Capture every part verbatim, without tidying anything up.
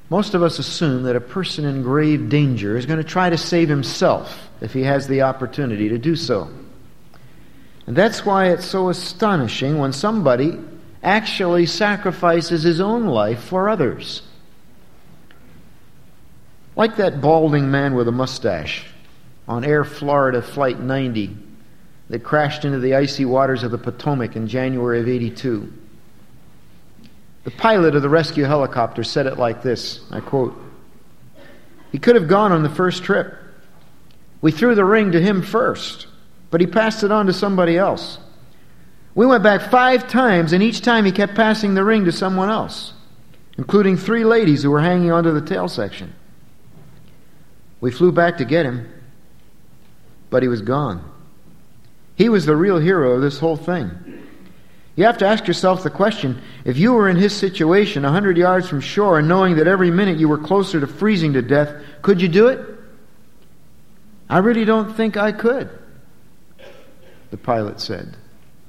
Most of us assume that a person in grave danger is going to try to save himself if he has the opportunity to do so. And that's why it's so astonishing when somebody actually sacrifices his own life for others. Like that balding man with a mustache on Air Florida Flight ninety that crashed into the icy waters of the Potomac in January of eighty-two. The pilot of the rescue helicopter said it like this, I quote, "He could have gone on the first trip. We threw the ring to him first, but he passed it on to somebody else. We went back five times, and each time he kept passing the ring to someone else, including three ladies who were hanging onto the tail section. We flew back to get him, but he was gone. He was the real hero of this whole thing." You have to ask yourself the question, if you were in his situation a hundred yards from shore and knowing that every minute you were closer to freezing to death, could you do it? "I really don't think I could," the pilot said.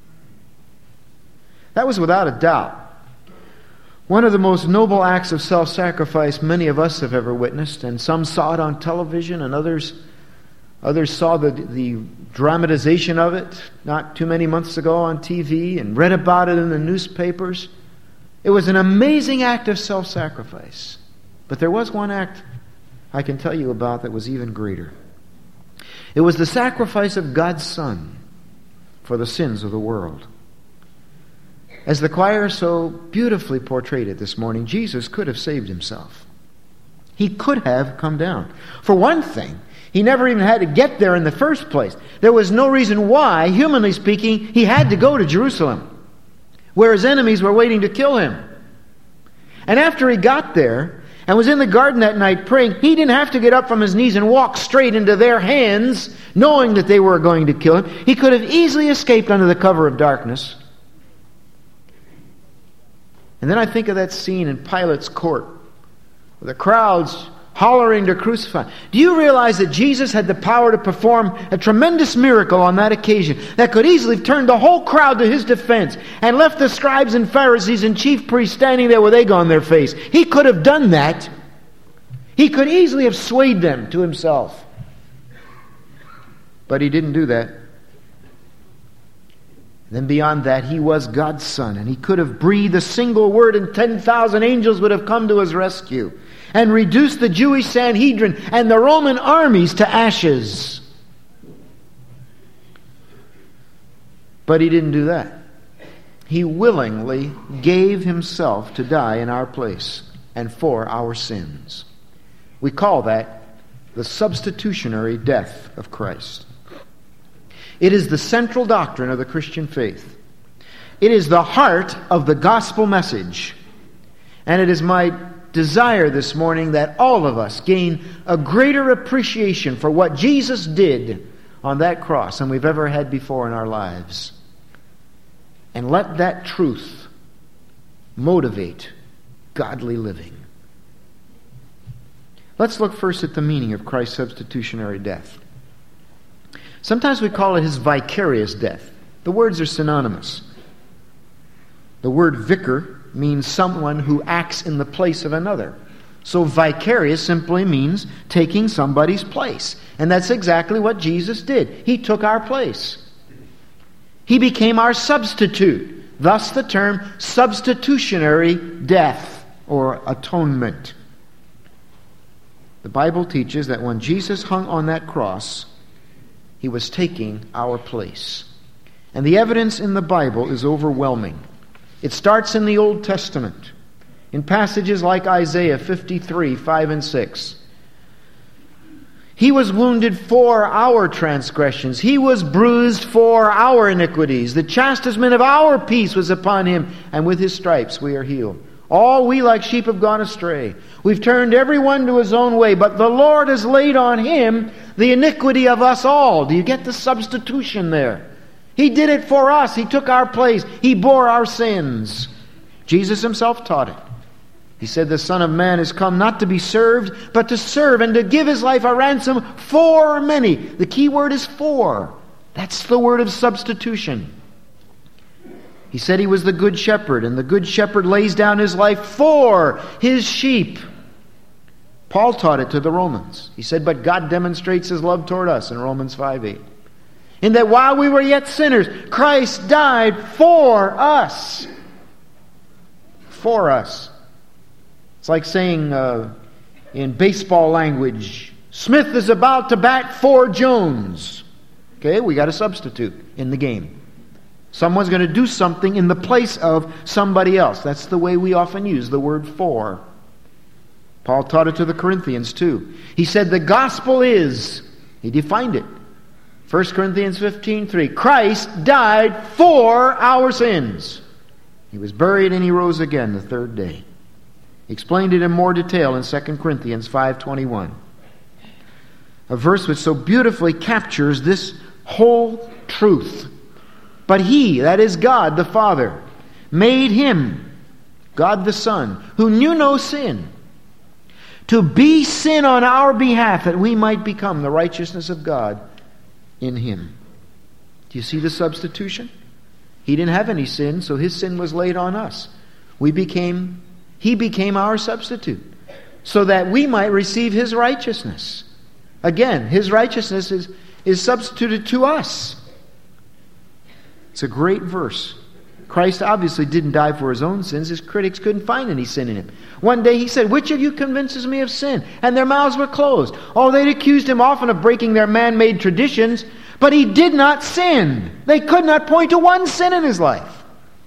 That was without a doubt one of the most noble acts of self-sacrifice many of us have ever witnessed, and some saw it on television, and others others saw the, the dramatization of it not too many months ago on T V and read about it in the newspapers. It was an amazing act of self-sacrifice. But there was one act I can tell you about that was even greater. It was the sacrifice of God's Son for the sins of the world. As the choir so beautifully portrayed it this morning, Jesus could have saved himself. He could have come down. For one thing, he never even had to get there in the first place. There was no reason why, humanly speaking, he had to go to Jerusalem, where his enemies were waiting to kill him. And after he got there and was in the garden that night praying, he didn't have to get up from his knees and walk straight into their hands, knowing that they were going to kill him. He could have easily escaped under the cover of darkness. And then I think of that scene in Pilate's court, with the crowds hollering to crucify. Do you realize that Jesus had the power to perform a tremendous miracle on that occasion that could easily have turned the whole crowd to his defense and left the scribes and Pharisees and chief priests standing there with egg on their face? He could have done that. He could easily have swayed them to himself. But he didn't do that. Then beyond that, he was God's Son, and he could have breathed a single word and ten thousand angels would have come to his rescue and reduced the Jewish Sanhedrin and the Roman armies to ashes. But he didn't do that. He willingly gave himself to die in our place and for our sins. We call that the substitutionary death of Christ. It is the central doctrine of the Christian faith. It is the heart of the gospel message. And it is my desire this morning that all of us gain a greater appreciation for what Jesus did on that cross than we've ever had before in our lives. And let that truth motivate godly living. Let's look first at the meaning of Christ's substitutionary death. Sometimes we call it his vicarious death. The words are synonymous. The word vicar means someone who acts in the place of another. So vicarious simply means taking somebody's place. And that's exactly what Jesus did. He took our place. He became our substitute. Thus the term substitutionary death or atonement. The Bible teaches that when Jesus hung on that cross, he was taking our place. And the evidence in the Bible is overwhelming. It starts in the Old Testament, in passages like Isaiah fifty-three, five and six. He was wounded for our transgressions. He was bruised for our iniquities. The chastisement of our peace was upon him, and with his stripes we are healed. All we like sheep have gone astray. We've turned everyone to his own way, but the Lord has laid on him the iniquity of us all. Do you get the substitution there? He did it for us. He took our place. He bore our sins. Jesus himself taught it. He said, the Son of Man is come not to be served, but to serve and to give his life a ransom for many. The key word is for. That's the word of substitution. He said he was the good shepherd, and the good shepherd lays down his life for his sheep. Paul taught it to the Romans. He said, but God demonstrates His love toward us in Romans five eight. In that while we were yet sinners, Christ died for us. For us. It's like saying uh, in baseball language, Smith is about to bat for Jones. Okay, we got a substitute in the game. Someone's going to do something in the place of somebody else. That's the way we often use the word for. Paul taught it to the Corinthians too. He said the gospel is, he defined it. First Corinthians fifteen three. Christ died for our sins. He was buried and He rose again the third day. He explained it in more detail in Second Corinthians five twenty-one. A verse which so beautifully captures this whole truth. But He, that is God the Father, made Him, God the Son, who knew no sin, to be sin on our behalf, that we might become the righteousness of God in Him. Do you see the substitution? He didn't have any sin, so His sin was laid on us. We became, He became our substitute, so that we might receive His righteousness. Again, His righteousness is, is substituted to us. It's a great verse. Christ obviously didn't die for His own sins. His critics couldn't find any sin in Him. One day He said, which of you convinces me of sin? And their mouths were closed. Oh, they'd accused Him often of breaking their man-made traditions, but He did not sin. They could not point to one sin in His life.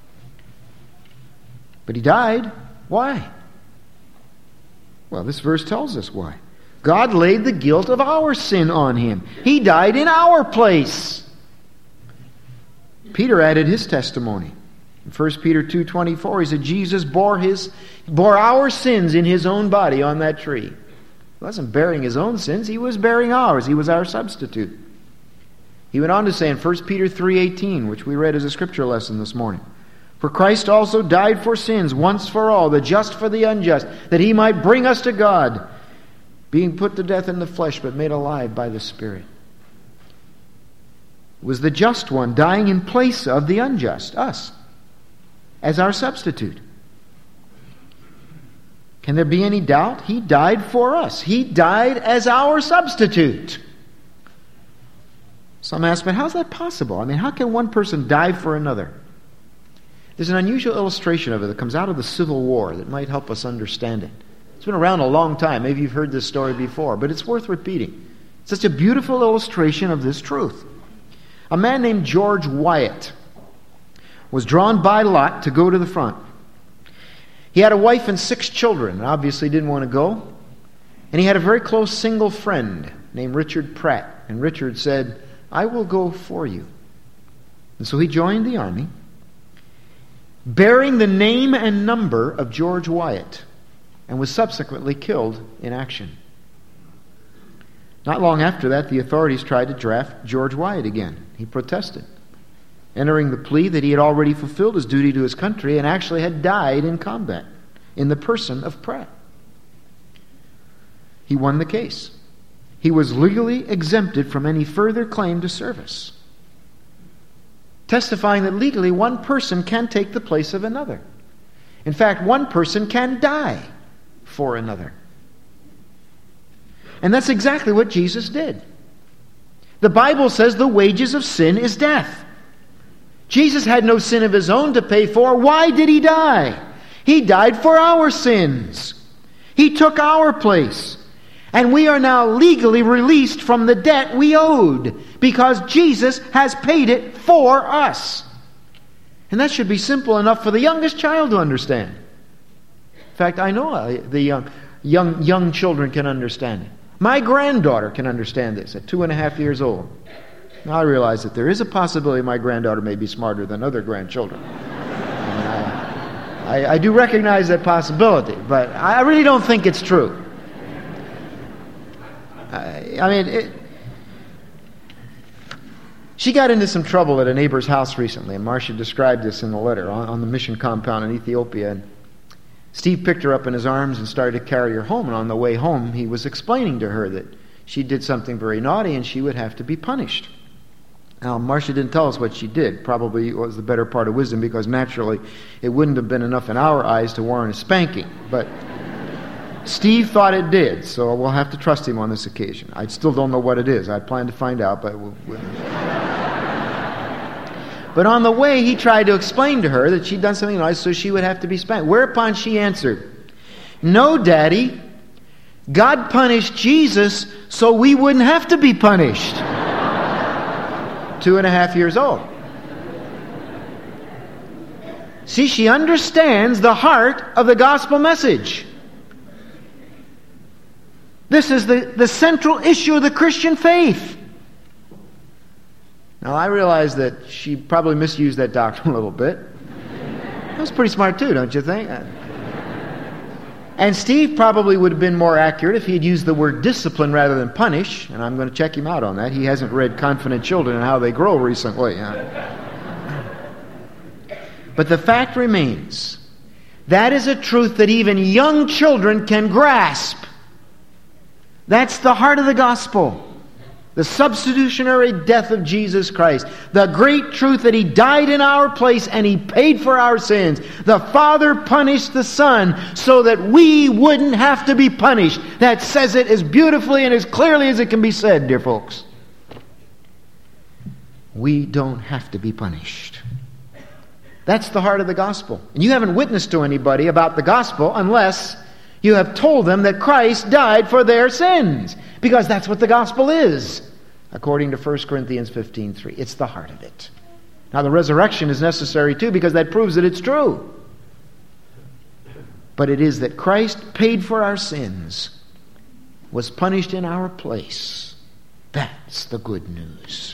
But He died. Why? Well, this verse tells us why. God laid the guilt of our sin on Him. He died in our place. Peter added his testimony. In First Peter two twenty-four, he said, Jesus bore his bore our sins in His own body on that tree. He wasn't bearing His own sins, He was bearing ours. He was our substitute. He went on to say in First Peter three eighteen, which we read as a scripture lesson this morning, for Christ also died for sins once for all, the just for the unjust, that He might bring us to God, being put to death in the flesh, but made alive by the Spirit. It was the just one dying in place of the unjust, us, as our substitute. Can there be any doubt? He died for us. He died as our substitute. Some ask, but how's that possible? I mean, how can one person die for another? There's an unusual illustration of it that comes out of the Civil War that might help us understand it. It's been around a long time. Maybe you've heard this story before, but it's worth repeating. It's such a beautiful illustration of this truth. A man named George Wyatt was drawn by lot to go to the front. He had a wife and six children, and obviously didn't want to go. And he had a very close single friend named Richard Pratt. And Richard said, I will go for you. And so he joined the army, bearing the name and number of George Wyatt, and was subsequently killed in action. Not long after that, the authorities tried to draft George Wyatt again. He protested, entering the plea that he had already fulfilled his duty to his country and actually had died in combat in the person of Pratt. He won the case. He was legally exempted from any further claim to service, testifying that legally one person can take the place of another. In fact, one person can die for another. And that's exactly what Jesus did. The Bible says the wages of sin is death. Jesus had no sin of His own to pay for. Why did He die? He died for our sins. He took our place. And we are now legally released from the debt we owed because Jesus has paid it for us. And that should be simple enough for the youngest child to understand. In fact, I know the young, young, young children can understand it. My granddaughter can understand this at two and a half years old. Now I realize that there is a possibility my granddaughter may be smarter than other grandchildren. And I, I, I do recognize that possibility, but I really don't think it's true. I, I mean, it, she got into some trouble at a neighbor's house recently, and Marcia described this in the letter on, on the mission compound in Ethiopia. And Steve picked her up in his arms and started to carry her home, and on the way home he was explaining to her that she did something very naughty and she would have to be punished. Now, Marcia didn't tell us what she did. Probably it was the better part of wisdom, because naturally it wouldn't have been enough in our eyes to warrant a spanking. But Steve thought it did, so we'll have to trust him on this occasion. I still don't know what it is. I plan to find out, but we'll, we'll... But on the way, he tried to explain to her that she'd done something nice, so she would have to be spanked. Whereupon she answered, "No, Daddy, God punished Jesus so we wouldn't have to be punished." Two and a half years old. See, she understands the heart of the gospel message. This is the, the central issue of the Christian faith. Now, I realize that she probably misused that doctrine a little bit. That was pretty smart too, don't you think? And Steve probably would have been more accurate if he had used the word discipline rather than punish, and I'm going to check him out on that. He hasn't read Confident Children and How They Grow recently. Huh? But the fact remains, that is a truth that even young children can grasp. That's the heart of the gospel. The substitutionary death of Jesus Christ. The great truth that He died in our place and He paid for our sins. The Father punished the Son so that we wouldn't have to be punished. That says it as beautifully and as clearly as it can be said, dear folks. We don't have to be punished. That's the heart of the gospel. And you haven't witnessed to anybody about the gospel unless you have told them that Christ died for their sins. Because that's what the gospel is, according to First Corinthians fifteen three. It's the heart of it. Now the resurrection is necessary too, because that proves that it's true. But it is that Christ paid for our sins, was punished in our place. That's the good news.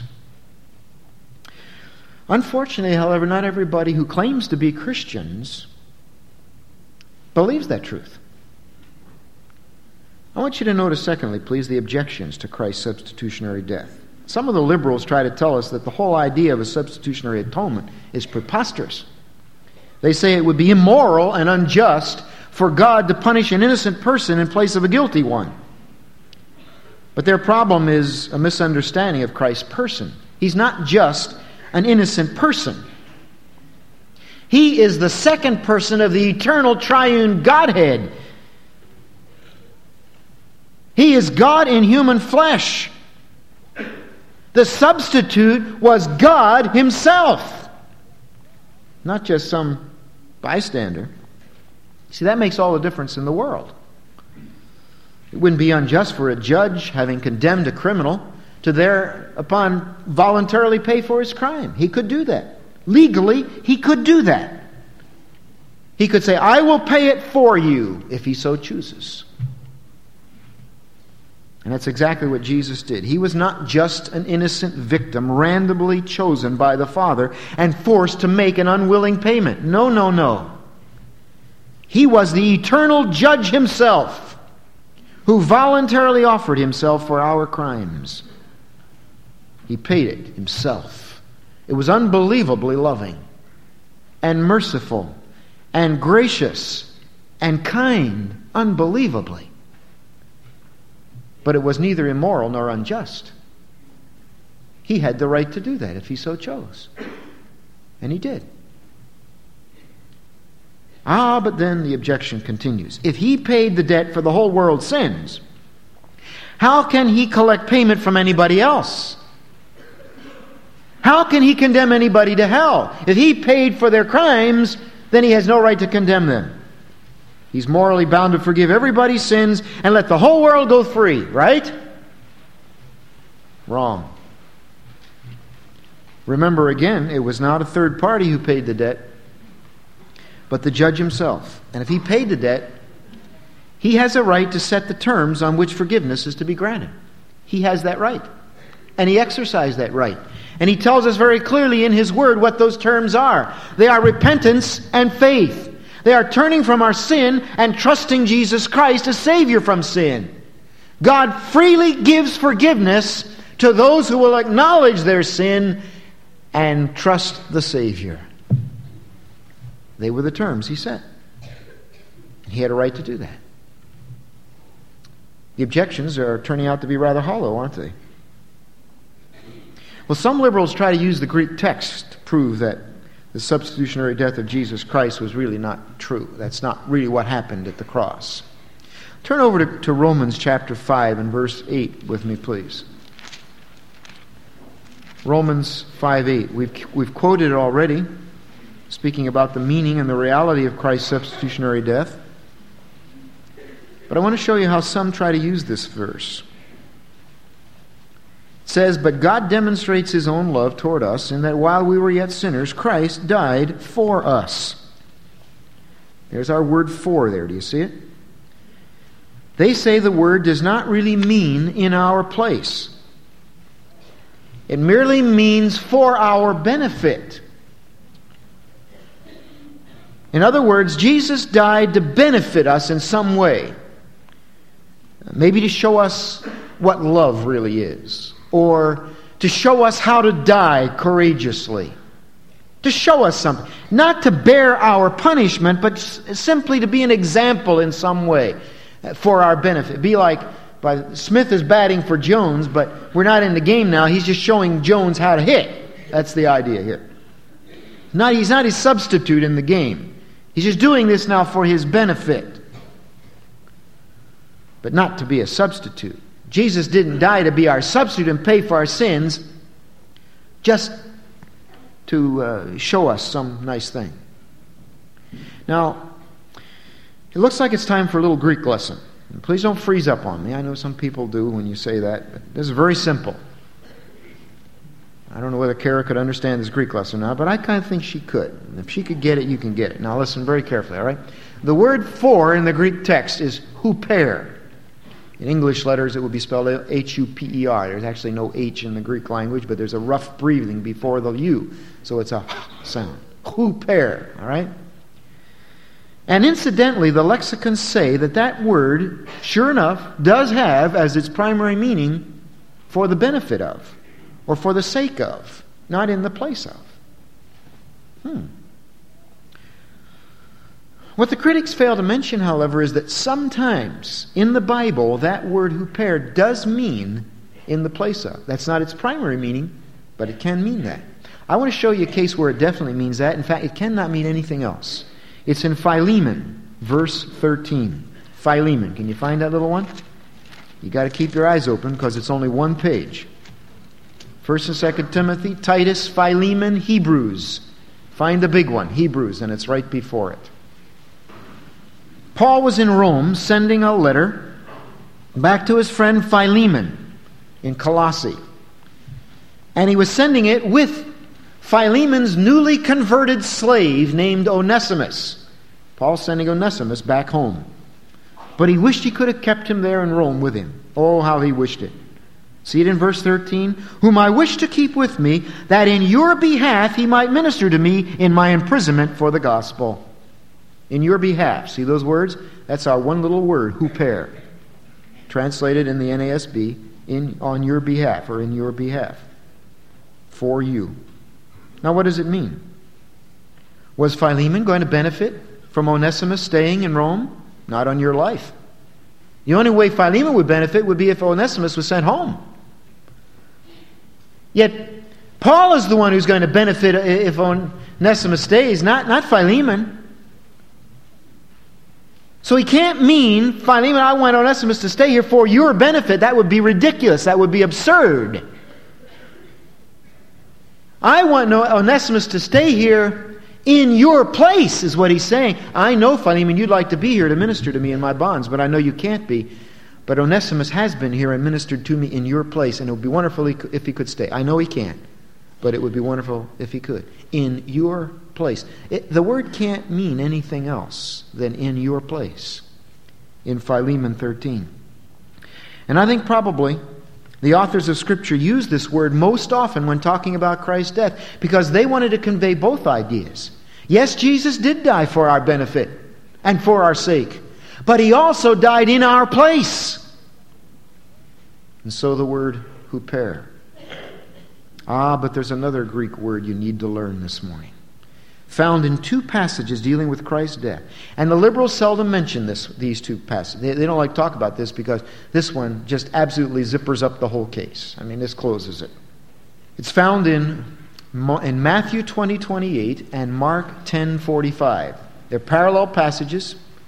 Unfortunately, however, not everybody who claims to be Christians believes that truth. I want you to notice, secondly, please, the objections to Christ's substitutionary death. Some of the liberals try to tell us that the whole idea of a substitutionary atonement is preposterous. They say it would be immoral and unjust for God to punish an innocent person in place of a guilty one. But their problem is a misunderstanding of Christ's person. He's not just an innocent person. He is the second person of the eternal triune Godhead. He is God in human flesh. The substitute was God Himself, not just some bystander. See, that makes all the difference in the world. It wouldn't be unjust for a judge, having condemned a criminal, to thereupon voluntarily pay for his crime. He could do that. Legally, he could do that. He could say, "I will pay it for you," if he so chooses. And that's exactly what Jesus did. He was not just an innocent victim randomly chosen by the Father and forced to make an unwilling payment. No, no, no. He was the eternal judge Himself, who voluntarily offered Himself for our crimes. He paid it Himself. It was unbelievably loving and merciful and gracious and kind, unbelievably. But it was neither immoral nor unjust. He had the right to do that if He so chose. And He did. Ah, but then the objection continues. If He paid the debt for the whole world's sins, how can He collect payment from anybody else? How can He condemn anybody to hell? If He paid for their crimes, then He has no right to condemn them. He's morally bound to forgive everybody's sins and let the whole world go free, right? Wrong. Remember again, it was not a third party who paid the debt, but the judge himself. And if he paid the debt, he has a right to set the terms on which forgiveness is to be granted. He has that right. And he exercised that right. And he tells us very clearly in his word what those terms are. They are repentance and faith. They are turning from our sin and trusting Jesus Christ as Savior from sin. God freely gives forgiveness to those who will acknowledge their sin and trust the Savior. They were the terms He set. He had a right to do that. The objections are turning out to be rather hollow, aren't they? Well, some liberals try to use the Greek text to prove that the substitutionary death of Jesus Christ was really not true. That's not really what happened at the cross. Turn over to, to Romans chapter five and verse eight with me, please. Romans five eight. We've, we've quoted it already, speaking about the meaning and the reality of Christ's substitutionary death. But I want to show you how some try to use this verse. It says, "But God demonstrates His own love toward us in that while we were yet sinners, Christ died for us." There's our word "for" there. Do you see it? They say the word does not really mean "in our place." It merely means "for our benefit." In other words, Jesus died to benefit us in some way. Maybe to show us what love really is, or to show us how to die courageously. To show us something. Not to bear our punishment, but simply to be an example in some way for our benefit. Be like, by, Smith is batting for Jones, but we're not in the game now. He's just showing Jones how to hit. That's the idea here. Not, he's not his substitute in the game. He's just doing this now for his benefit, but not to be a substitute. Jesus didn't die to be our substitute and pay for our sins, just to uh, show us some nice thing. Now, it looks like it's time for a little Greek lesson. And please don't freeze up on me. I know some people do when you say that, but this is very simple. I don't know whether Kara could understand this Greek lesson or not, but I kind of think she could. And if she could get it, you can get it. Now listen very carefully, all right? The word "for" in the Greek text is huper. In English letters, it would be spelled H U P E R. There's actually no H in the Greek language, but there's a rough breathing before the U. So it's a H sound. Huper, all right? And incidentally, the lexicons say that that word, sure enough, does have as its primary meaning "for the benefit of," or "for the sake of," not "in the place of." Hmm. What the critics fail to mention, however, is that sometimes in the Bible that word "huper" does mean "in the place of." That's not its primary meaning, but it can mean that. I want to show you a case where it definitely means that. In fact, it cannot mean anything else. It's in Philemon, verse thirteen. Philemon. Can you find that little one? You got to keep your eyes open because it's only one page. First and Second Timothy, Titus, Philemon, Hebrews. Find the big one, Hebrews, and it's right before it. Paul was in Rome sending a letter back to his friend Philemon in Colossae. And he was sending it with Philemon's newly converted slave named Onesimus. Paul's sending Onesimus back home. But he wished he could have kept him there in Rome with him. Oh, how he wished it. See it in verse thirteen? "Whom I wish to keep with me, that in your behalf he might minister to me in my imprisonment for the gospel." In your behalf. See those words? That's our one little word, huper. Translated in the N A S B, in, on your behalf, or in your behalf. For you. Now what does it mean? Was Philemon going to benefit from Onesimus staying in Rome? Not on your life. The only way Philemon would benefit would be if Onesimus was sent home. Yet, Paul is the one who's going to benefit if Onesimus stays, not, not Philemon. So he can't mean, Philemon, I want Onesimus to stay here for your benefit. That would be ridiculous. That would be absurd. I want Onesimus to stay here in your place, is what he's saying. I know, Philemon, you'd like to be here to minister to me in my bonds, but I know you can't be. But Onesimus has been here and ministered to me in your place, and it would be wonderful if he could stay. I know he can't, but it would be wonderful if he could. In your place. It, the word can't mean anything else than "in your place" in Philemon thirteen. And I think probably the authors of Scripture use this word most often when talking about Christ's death, because they wanted to convey both ideas. Yes, Jesus did die for our benefit and for our sake, but He also died in our place. And so the word huper. Ah, but there's another Greek word you need to learn this morning, found in two passages dealing with Christ's death. And the liberals seldom mention this, these two passages. They, they don't like to talk about this because this one just absolutely zippers up the whole case. I mean, this closes it. It's found in, in Matthew twenty twenty-eight and Mark ten forty-five. They're parallel passages.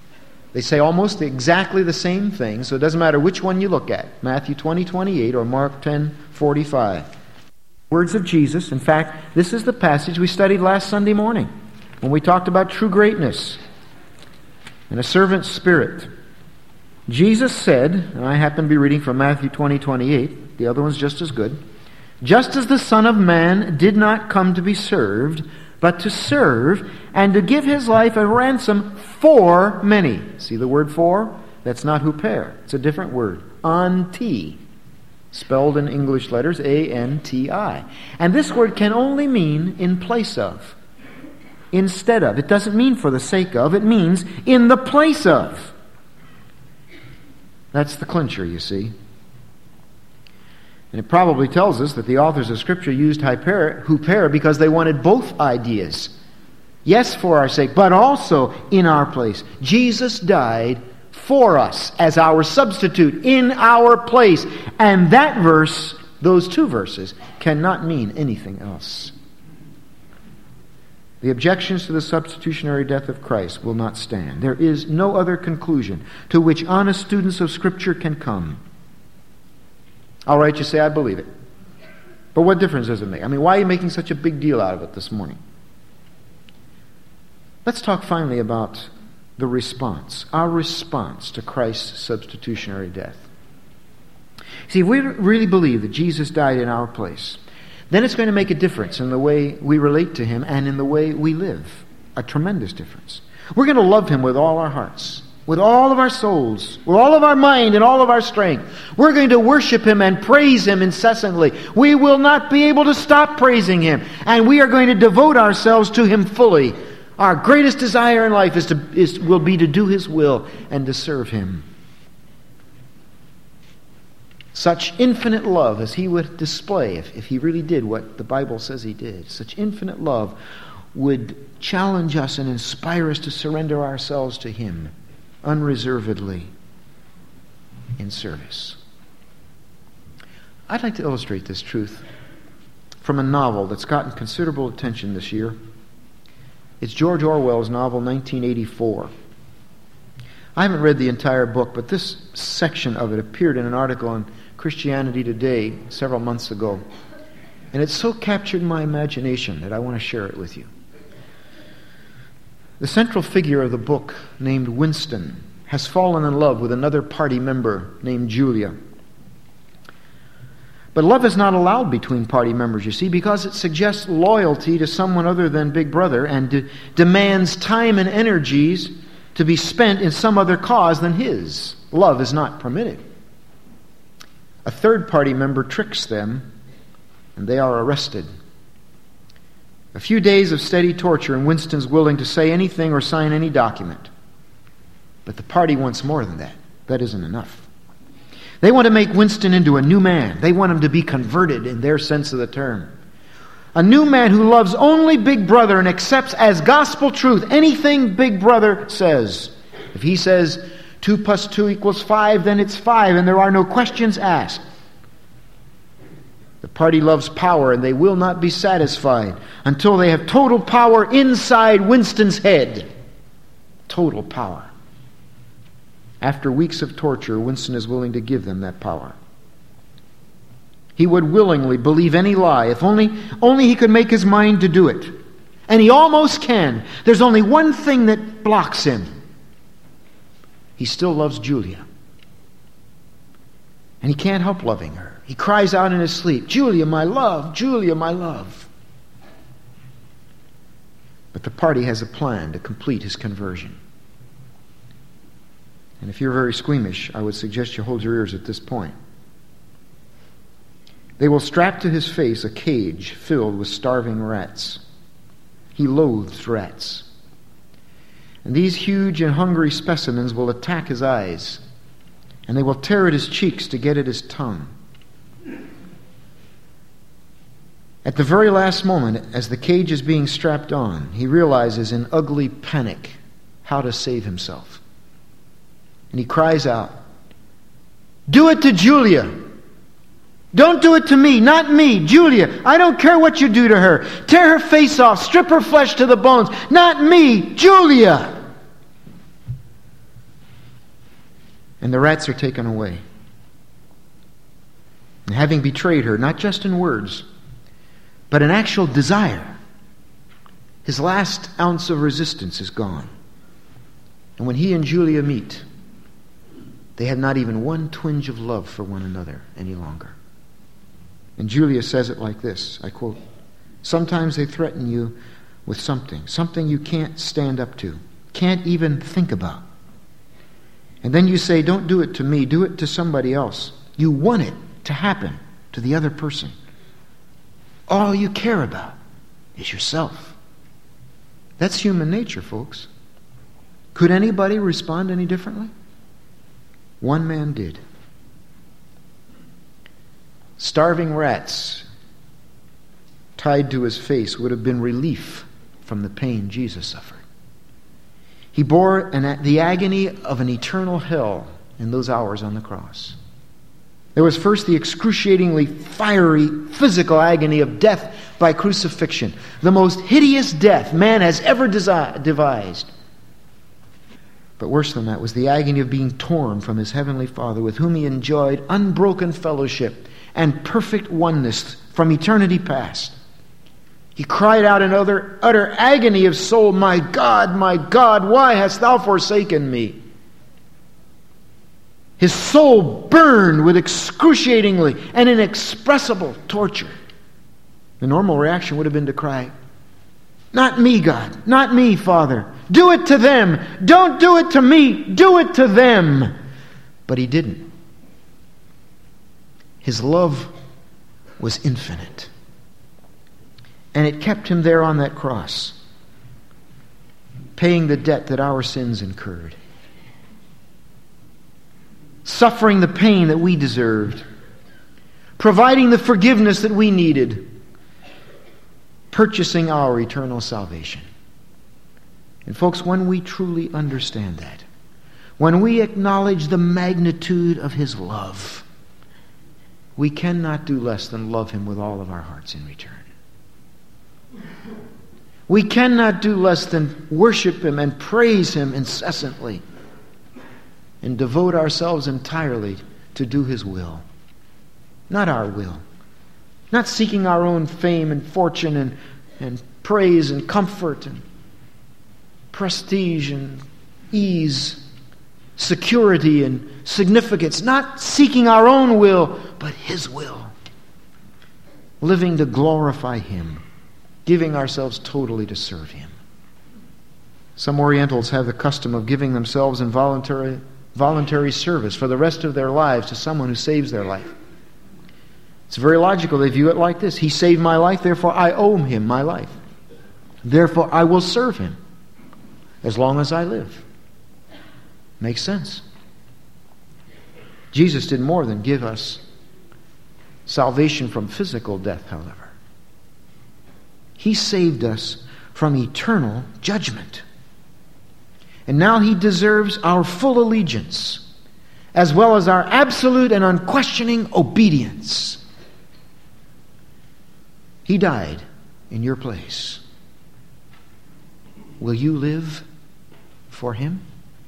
They say almost exactly the same thing, so it doesn't matter which one you look at, Matthew twenty, twenty-eight or Mark ten, forty-five. Words of Jesus. In fact, this is the passage we studied last Sunday morning when we talked about true greatness and a servant spirit. Jesus said, and I happen to be reading from Matthew twenty, twenty-eight, the other one's just as good, "Just as the Son of Man did not come to be served, but to serve, and to give his life a ransom for many." See the word for? That's not huper. It's a different word. Anti. Spelled in English letters, A N T I. And this word can only mean in place of. Instead of. It doesn't mean for the sake of. It means in the place of. That's the clincher, you see. And it probably tells us that the authors of Scripture used huper, huper because they wanted both ideas. Yes, for our sake, but also in our place. Jesus died for us as our substitute in our place. And that verse, those two verses, cannot mean anything else. The objections to the substitutionary death of Christ will not stand. There is no other conclusion to which honest students of Scripture can come. All right, you say, I believe it. But what difference does it make? I mean, why are you making such a big deal out of it this morning? Let's talk finally about the response, our response to Christ's substitutionary death. See, if we really believe that Jesus died in our place, then it's going to make a difference in the way we relate to Him and in the way we live. A tremendous difference. We're going to love Him with all our hearts, with all of our souls, with all of our mind and all of our strength. We're going to worship Him and praise Him incessantly. We will not be able to stop praising Him. And we are going to devote ourselves to Him fully. Our greatest desire in life is to, is, will be to do His will and to serve Him. Such infinite love as He would display if, if He really did what the Bible says He did. Such infinite love would challenge us and inspire us to surrender ourselves to Him unreservedly in service. I'd like to illustrate this truth from a novel that's gotten considerable attention this year. It's George Orwell's novel nineteen eighty-four. I haven't read the entire book, but this section of it appeared in an article on Christianity Today several months ago. And it so captured my imagination that I want to share it with you. The central figure of the book, named Winston, has fallen in love with another party member named Julia. But love is not allowed between party members, you see, because it suggests loyalty to someone other than Big Brother and de- demands time and energies to be spent in some other cause than his. Love is not permitted. A third party member tricks them, and they are arrested. A few days of steady torture, and Winston's willing to say anything or sign any document. But the party wants more than that. That isn't enough. They want to make Winston into a new man. They want him to be converted in their sense of the term. A new man who loves only Big Brother and accepts as gospel truth anything Big Brother says. If he says two plus two equals five, then it's five, and there are no questions asked. The party loves power, and they will not be satisfied until they have total power inside Winston's head. Total power. After weeks of torture, Winston is willing to give them that power. He would willingly believe any lie if only, only he could make his mind to do it. And he almost can. There's only one thing that blocks him. He still loves Julia. And he can't help loving her. He cries out in his sleep, "Julia, my love! Julia, my love!" But the party has a plan to complete his conversion. And if you're very squeamish, I would suggest you hold your ears at this point. They will strap to his face a cage filled with starving rats. He loathes rats. And these huge and hungry specimens will attack his eyes, and they will tear at his cheeks to get at his tongue. At the very last moment, as the cage is being strapped on, he realizes in ugly panic how to save himself. And he cries out, "Do it to Julia! Don't do it to me, not me, Julia! I don't care what you do to her. Tear her face off, strip her flesh to the bones. Not me, Julia!" And the rats are taken away. And having betrayed her, not just in words, but in actual desire, his last ounce of resistance is gone. And when he and Julia meet, they have not even one twinge of love for one another any longer. And Julia says it like this, I quote, "Sometimes they threaten you with something, something you can't stand up to, can't even think about. And then you say, don't do it to me, do it to somebody else. You want it to happen to the other person. All you care about is yourself." That's human nature, folks. Could anybody respond any differently? One man did. Starving rats tied to his face would have been relief from the pain Jesus suffered. He bore an, the agony of an eternal hell in those hours on the cross. There was first the excruciatingly fiery physical agony of death by crucifixion, the most hideous death man has ever desi- devised. But worse than that was the agony of being torn from his heavenly Father, with whom he enjoyed unbroken fellowship and perfect oneness from eternity past. He cried out in utter, utter agony of soul, "My God, my God, why hast thou forsaken me?" His soul burned with excruciatingly and inexpressible torture. The normal reaction would have been to cry, "Not me, God, not me, Father. Do it to them. Don't do it to me. Do it to them." But he didn't. His love was infinite. And it kept him there on that cross, paying the debt that our sins incurred, suffering the pain that we deserved, providing the forgiveness that we needed, purchasing our eternal salvation. And folks, when we truly understand that, when we acknowledge the magnitude of his love, we cannot do less than love him with all of our hearts in return. We cannot do less than worship him and praise him incessantly and devote ourselves entirely to do his will. Not our will. Not seeking our own fame and fortune and, and praise and comfort and prestige and ease, security and significance. Not seeking our own will, but his will. Living to glorify him. Giving ourselves totally to serve him. Some Orientals have the custom of giving themselves in voluntary, voluntary service for the rest of their lives to someone who saves their life. It's very logical. They view it like this. He saved my life, therefore I owe him my life. Therefore I will serve him as long as I live. Makes sense. Jesus did more than give us salvation from physical death, however. He saved us from eternal judgment. And now he deserves our full allegiance, as well as our absolute and unquestioning obedience. He died in your place. Will you live for him?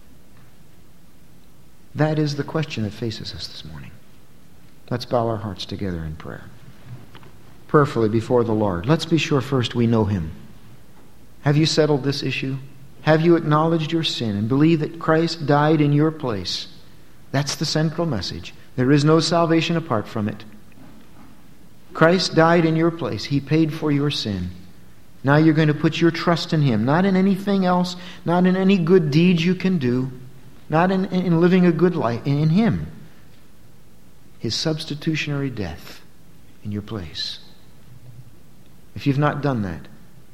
That is the question that faces us this morning. Let's bow our hearts together in prayer. Prayerfully before the Lord. Let's be sure first we know him. Have you settled this issue? Have you acknowledged your sin and believe that Christ died in your place? That's the central message. There is no salvation apart from it. Christ died in your place. He paid for your sin. Now you're going to put your trust in him, not in anything else, not in any good deeds you can do, not in, in living a good life, in him. His substitutionary death in your place. If you've not done that,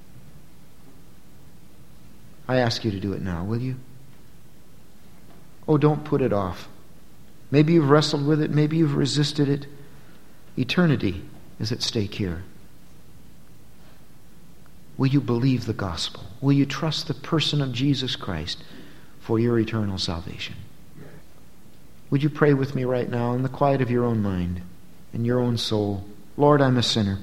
I ask you to do it now, will you? Oh, don't put it off. Maybe you've wrestled with it. Maybe you've resisted it. Eternity is at stake here. Will you believe the gospel? Will you trust the person of Jesus Christ for your eternal salvation? Would you pray with me right now in the quiet of your own mind and your own soul? Lord, I'm a sinner.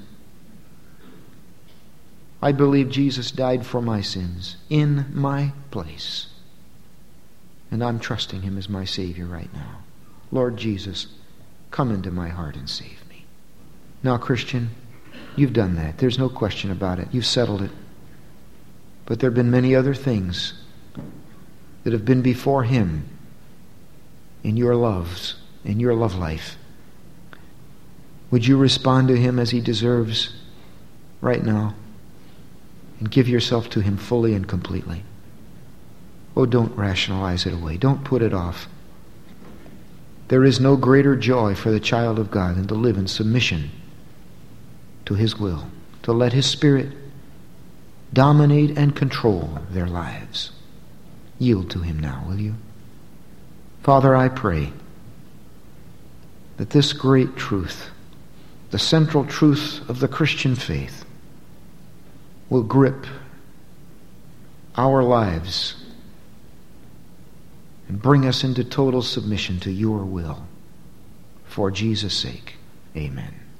I believe Jesus died for my sins in my place. And I'm trusting him as my Savior right now. Lord Jesus, come into my heart and save me. Now, Christian, you've done that. There's no question about it. You've settled it. But there have been many other things that have been before him in your loves, in your love life. Would you respond to him as he deserves right now and give yourself to him fully and completely? Oh, don't rationalize it away. Don't put it off. There is no greater joy for the child of God than to live in submission to his will, to let his Spirit dominate and control their lives. Yield to him now, will you? Father, I pray that this great truth, the central truth of the Christian faith, will grip our lives and bring us into total submission to your will. For Jesus' sake, amen.